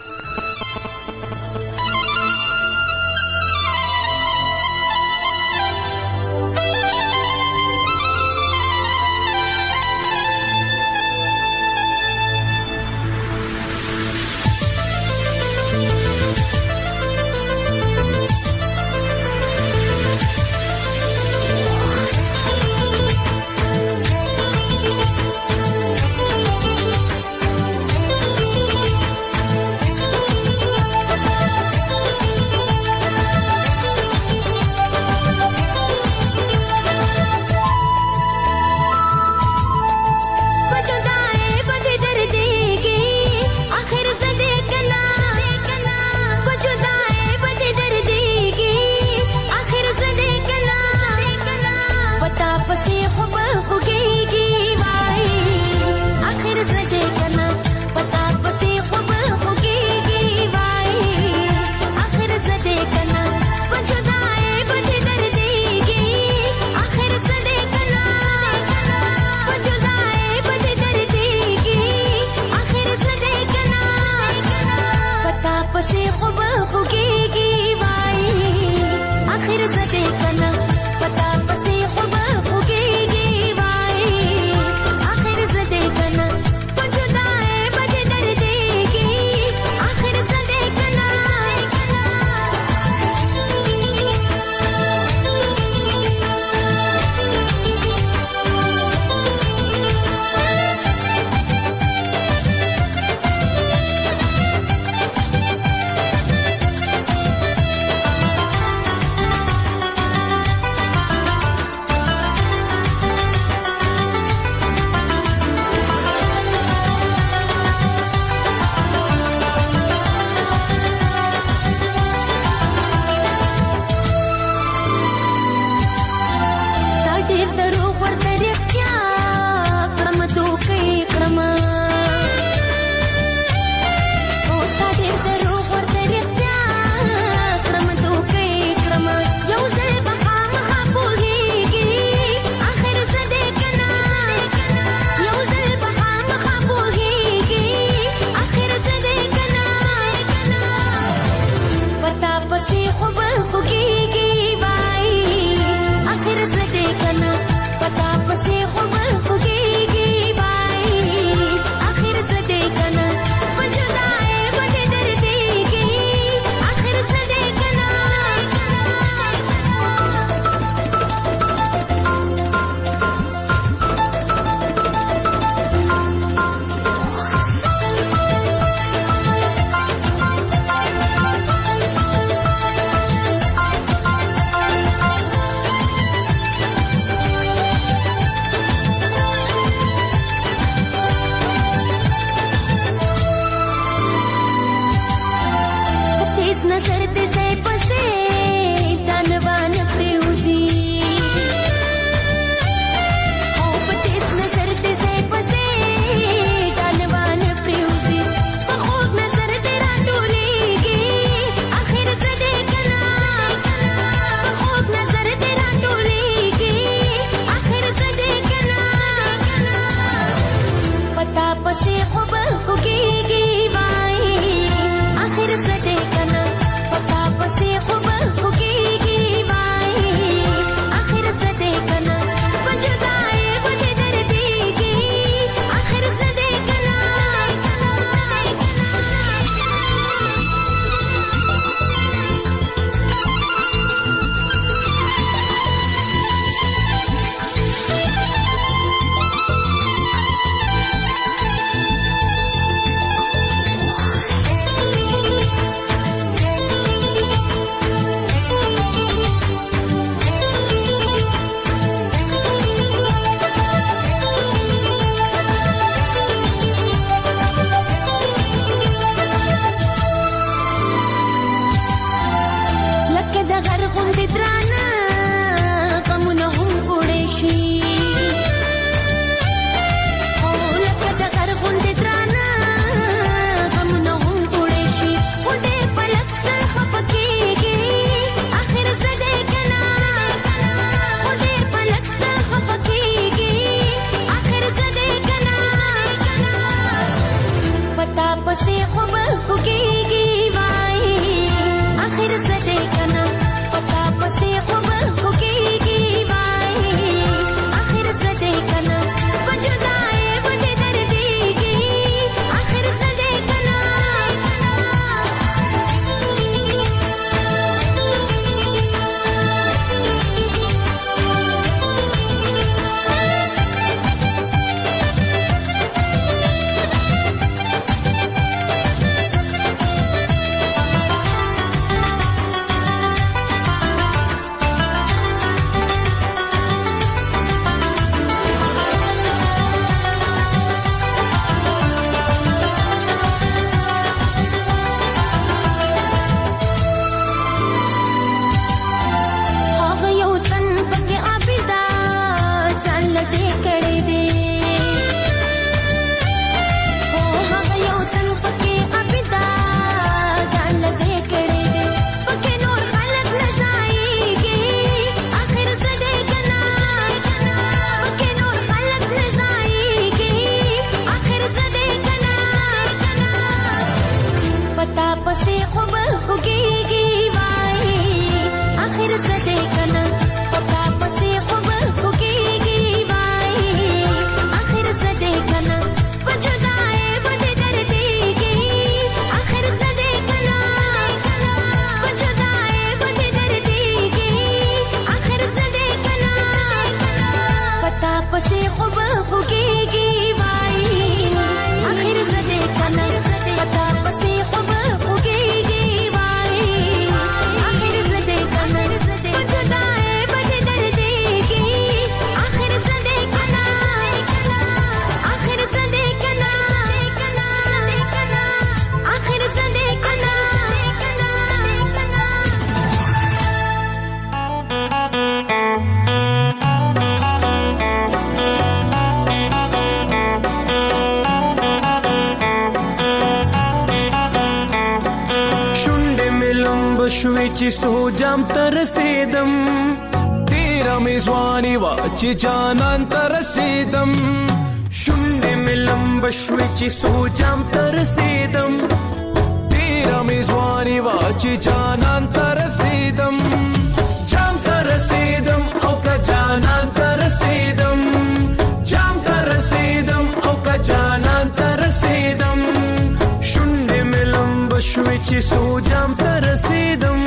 بشوي چې سو جام تر رسیدم تیرا میزوانی وا چې جانان تر رسیدم شونډې ملم بشوي چې سو جام تر رسیدم تیرا میزوانی وا چې جانان تر رسیدم جام تر رسیدم او کا جانان تر رسیدم جام تر رسیدم او کا جانان تر رسیدم شونډې ملم بشوي چې سو جام تر رسیدم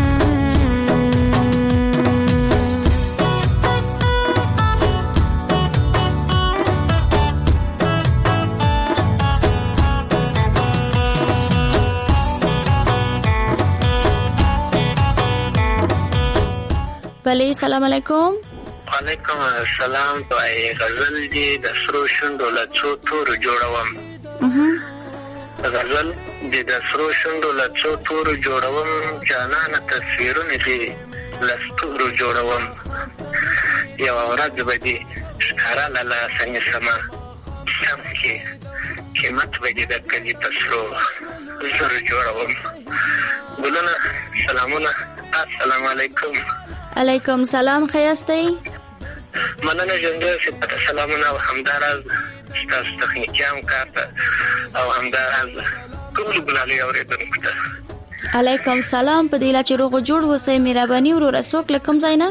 بله سلام علیکم. وعلیکم السلام. توای غزل دی د سرو شوندو له څو تور جوړوم. غزل دی د سرو شوندو له څو تور جوړوم جانانه تصویرونه دی لستور جوړوم یو ورځ به دی ښکارا لاله څنګه سما سم کې قیمت به دی د کلی پسرو زر جوړوم. ګلونه سلامونه السلام علیکم. علیکم سلام خیاستی. مننه جنده سپت سلامونه او همداراز ستاسو تخنیکیان کارته او همداراز ټول بلالي اوریدونکو ته علیکم سلام. په دې لا چې روغ جوړ وسه مهرباني ورو رسوک لکم زینا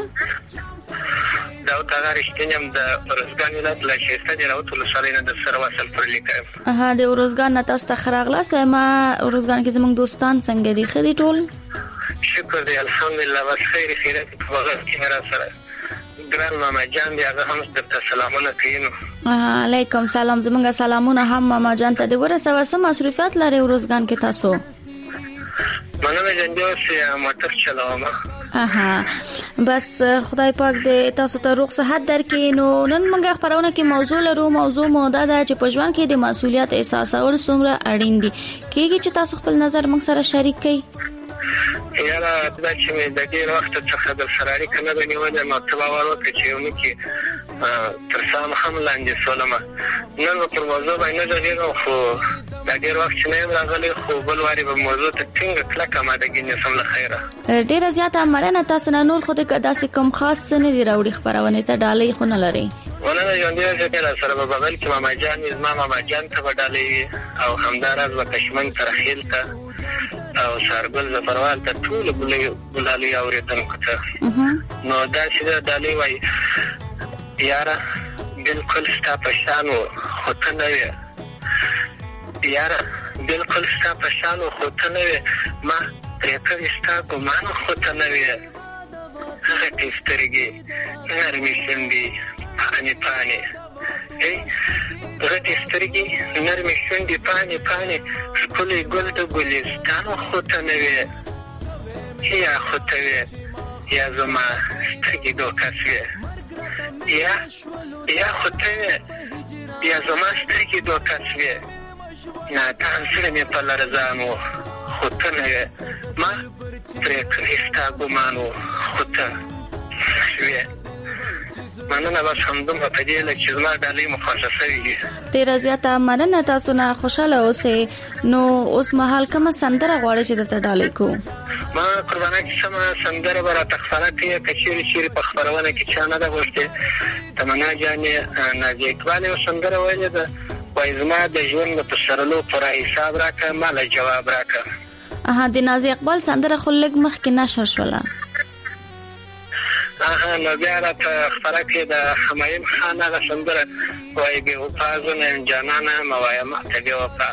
دا تا رښتینم د ورځګان ولایت له شېسته دی راوته لسالینه د سره وصل پر لیکم. اها د ورځګان تاسو ته خراغله سما ورځګان کې زموږ دوستان څنګه دي خدي ټول شکر دی الحمدلله بس خیر خیرت په وغه کې مرا سره ګران ماما جان دی هغه هم د سلامونه کینو. علیکم سلام. زمونږ سلامونه هم ماما جان ته دی ورسوه. سم مصروفیت لري ورځګان کې تاسو؟ مننه جان دی چې موټر چلاوم. اها بس خدای پاک دې تاسو ته روغ صحت درکې. نو نن موږ خبرونه کې موضوع لرو. موضوع موده ده چې په ژوند کې د مسؤلیت احساس اول څومره اړین دي. کېږي چې تاسو خپل نظر موږ سره شریک کړئ. یاره دا چې د ډیر وخت څخه د سراری کنه بنیول نو تباورو کې چې یو کې تر سام هم لاندې سولما نن په موضوع باندې ځګیرو خو دا ډیر وخت نه راغلی خو بل واري په موضوع ته څنګه کله کما د ګینې سم له خیره ډیر زیاته مرنه تاسو نه نور خو د داسې کم خاص نه دی راوړي خبرونه ته ډالۍ خو نه لري. ونه یو دی چې تر سره په بغل کې ماما جان زما ماما جان ته ډالۍ او همدارز وکشمن ترخیل ته او شارګل زفروال ته ټول بلالي اوریدونکو ته نو دا چې ډالۍ وای یاره بالکل ستا په شانو خو ته نه وې یاره بالکل ستا په شانو خو ته نه وې ما پرې ستا ګمان خو ته نه وې هغه سترګې نرمې شونډې پانې پانې غټې سترګې نرمې شونډې پانې پانې ښکلی ګل د ګلستان خو ته نه وې یا خو ته وې یا زما سترګې دوکه سوې یا یا خو ته وې یا زما سترګې دوکه سوې نادان سره مې په لرزان و خو ته نه وې ما پرې کړې ستا ګمان و خو ته شوې. مننه بس همدوم په دې لکه چې زما ډالۍ مخصصه وي. ډېره زیاته مننه. تاسو نه خوشاله اوسئ. نو اوس مهال کومه سندره غواړئ چې درته ډالۍ کوم؟ ما قربانه کې سمه سندره به راته خپاره کړي که چیرې چیرې په خپرونه کې چا نه ده غوښتې تمنا جانې نازیه اقبال یو سندره ویلې ده وایي زما د ژوند د پسرلو پوره حساب راکړه ما له جواب راکړه. اها د نازیه اقبال سندره خو لږ مخکې نشر شوله. اها نو بیا راته خپره کړې د حمایم خان هغه سندره وایي بې وفا زونه جانانه مه وایه ماته بې وفا.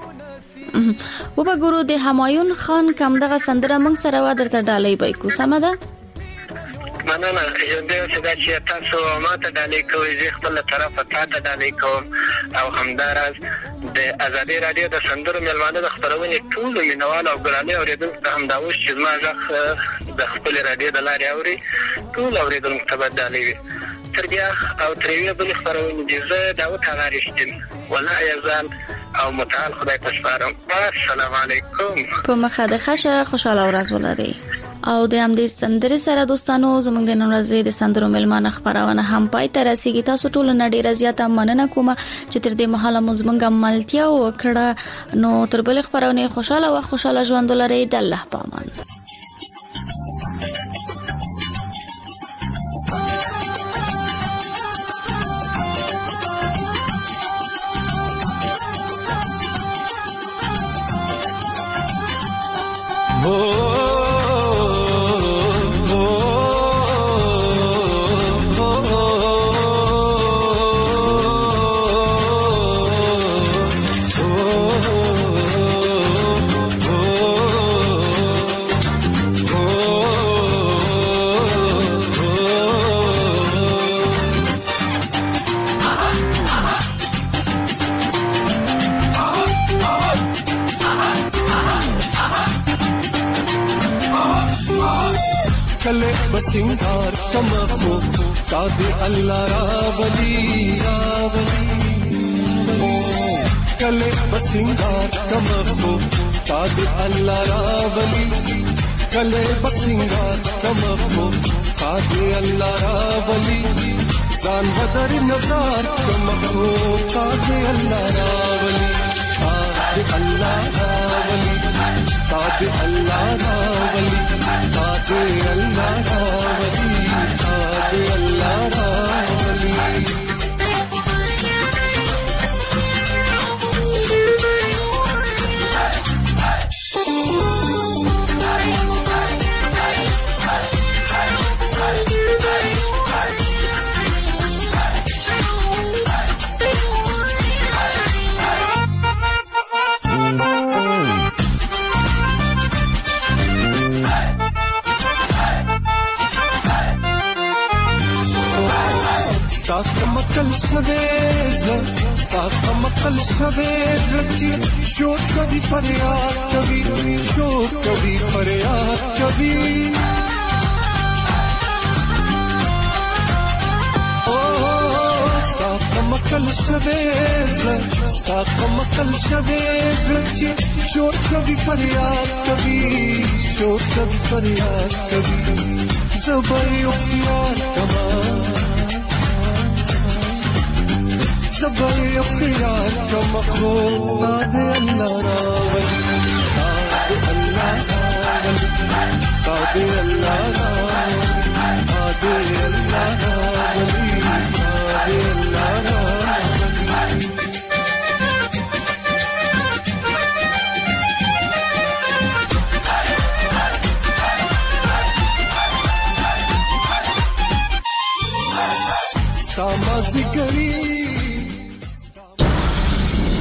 وبګورو د همایون خان کوم دغه سندره موږ سره وا درته ډالۍ به کو سمه ده. مننه یو دی چې دا چې تاسو ماته ډالۍ کوئ زه خپل طرفه تاته ډالۍ کوم او همداراز د ازادي رادیو د سندرو میلمانه د خبرونې ټول مینوال او ګرانې اوریدونکو ته همدا اوس چې زما غږ د خپل رادیو د لارې اوري ټول اوریدونکو ته به ډالۍ وي. تر بیا او تر یوې بلې خبرونې دي زه داود هغه رښتین والله یزال او متعال خدای ته سپارم. السلام علیکم. په مخه د ښه خوشاله ورځ ولرئ. او د هم دې سندرې سره دوستانو زموږ د نن ورځې د سندرو ملمانه خبرونه هم پای ته رسیدي. تاسو ټول نه ډیره زیاته مننه کوم چې تر دې مهاله مو زموږ ملتیا وکړه. نو تر بل خبرونه خوشاله او خوشاله ژوند ولرئ. د الله په امان. कले बसिंगार कमखो कादे अल्लाह रावली रावली कले बसिंगार कमखो कादे अल्लाह रावली कले बसिंगार कमखो कादे अल्लाह रावली जान बदर नजार कमखो कादे अल्लाह रावली कादे अल्लाह रावली कादे अल्लाह रावली कादे अल्लाह रावली कादे अल्लाह रावली مقل شویز تا مقل شویز رچی شور کبھی فریاد کبھی شور کبھی فریاد کبھی او ستا مقل شویز ستا مقل شویز رچی شور کبھی فریاد کبھی شور کبھی فریاد کبھی زبای اختیار کمان زبای اختیار کا مخلوق قادر اللہ راولی قادر اللہ راولی قادر اللہ راولی قادر اللہ راولی قادر اللہ راولی ستا مازی گری